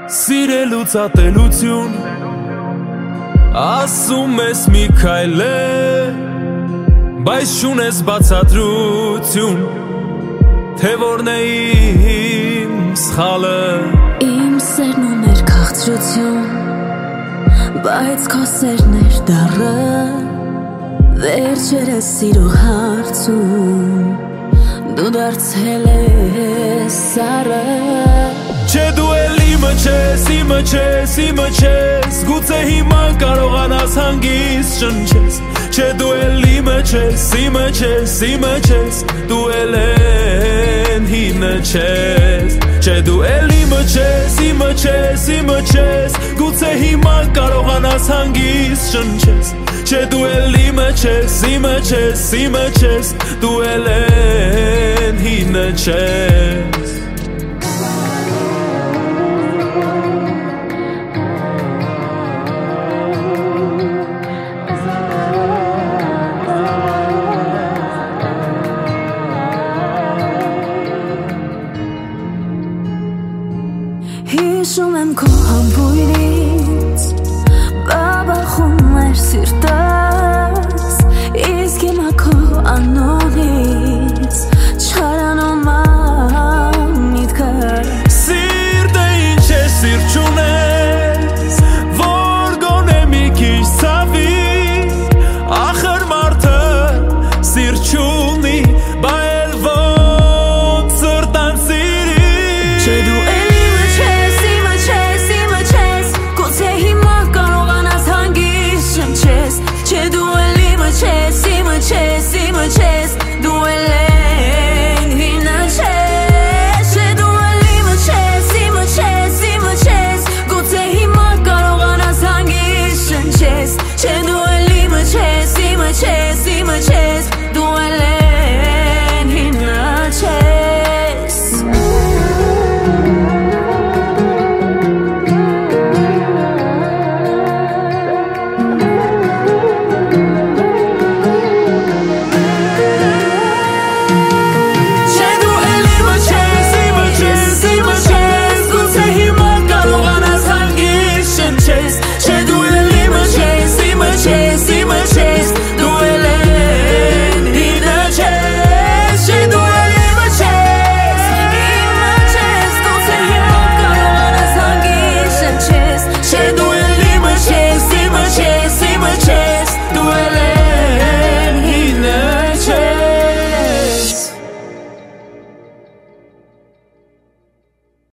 Սիրելուց ատելություն ասում ես մի քայլ է բայց չունես բացատրություն թե որն է իմ սխալը Իմ սերն ուներ քաղցրություն բայց քո սերն էր դառը վերջերս սիրո հարցում դու դարձել ես սառը Չէ դու էլ իմը չես, Գուցե հիմա կարողանաս հանգիստ շնչես Չէ դու էլ իմը չես, Դու էլ են հինը չես Չէ դու էլ իմը չես, Գուցե հիմա կարողանաս հանգիստ շնչես Չէ դու էլ իմը չես, Դու էլ են հինը չես